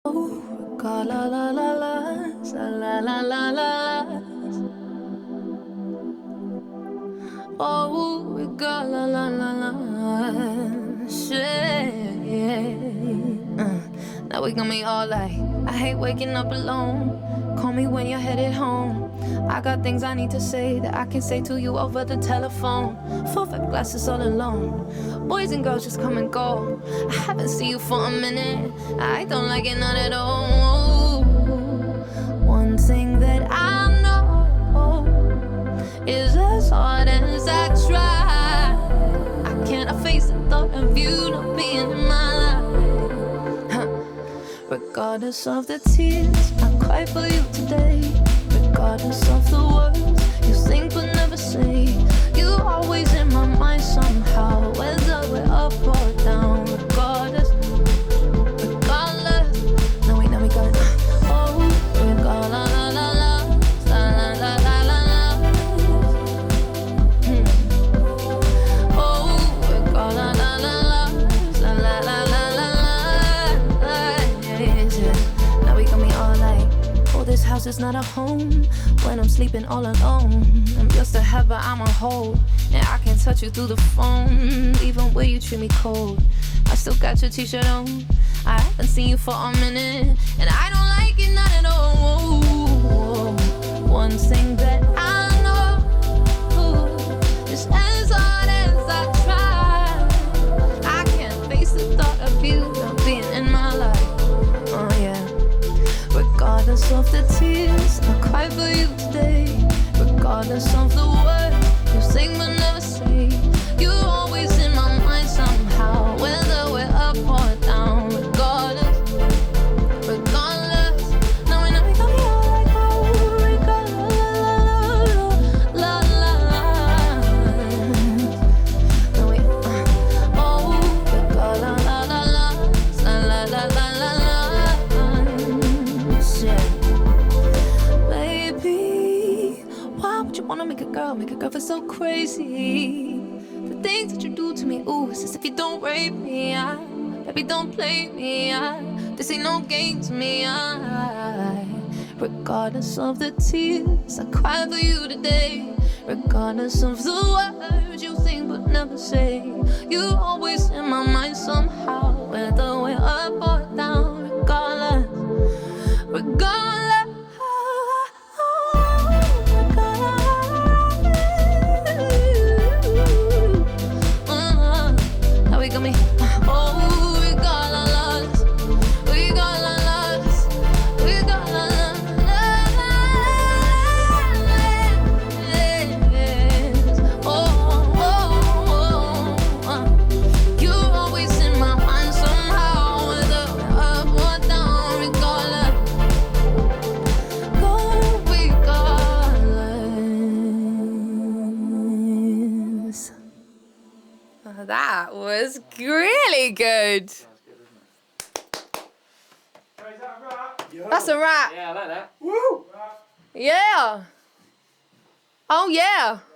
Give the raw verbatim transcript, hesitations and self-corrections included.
La la la la la la la la. Oh, we got la la la la. Shit. Uh, now we gon' meet all like I hate waking up alone. Call me when you're headed home. I got things I need to say that I can say to you over the telephone. Full five glasses all alone. Boys and girls just come and go. I haven't seen you for a minute. I don't like it none at all. One thing that I know is as hard as I try, I can't face the thought of you not being in my life. Huh. Regardless of the tears I cry for you today, regardless of the words you think but never say, you're always in my mind somehow, whether we're up or down. Regardless, regardless. No wait, now we got it. Oh, regardless, la la la la, la la la la la. Hmm. Oh, regardless, la la la, la la la la la la. Yeah, yeah. Now we got me all like, oh, this house is not a home. When I'm sleeping all alone, I'm just a have, but I'm a hold. And I can touch you through the phone, even when you treat me cold. I still got your t-shirt on. I haven't seen you for a minute, and I don't like it not at all. One thing that I know is as hard as I try, I can't face the thought of you not being in my life. Oh yeah. Regardless of the tears I cry for you today, regardless of the words you sing but never say, you're always in my mind somehow, whether we're up or down. Regardless, regardless. Now we know we got me all like, oh, regardless, la la la. Now we, uh, oh, regardless, la la la, la la la la la la. Baby, why would you wanna make a girl, make a girl feel so crazy? The things that you do to me, ooh, it's as if you don't rape me, I, baby, don't play me, I, this ain't no game to me, I, regardless of the tears I cry for you today, regardless of the words you think but never say, you're always in my mind somehow, whether we're up or down. Regardless, regardless. That was really good. Sounds good, isn't it? Oh, is that a wrap? Yo. That's a wrap. Yeah, I like that. Woo! Yeah. Oh yeah.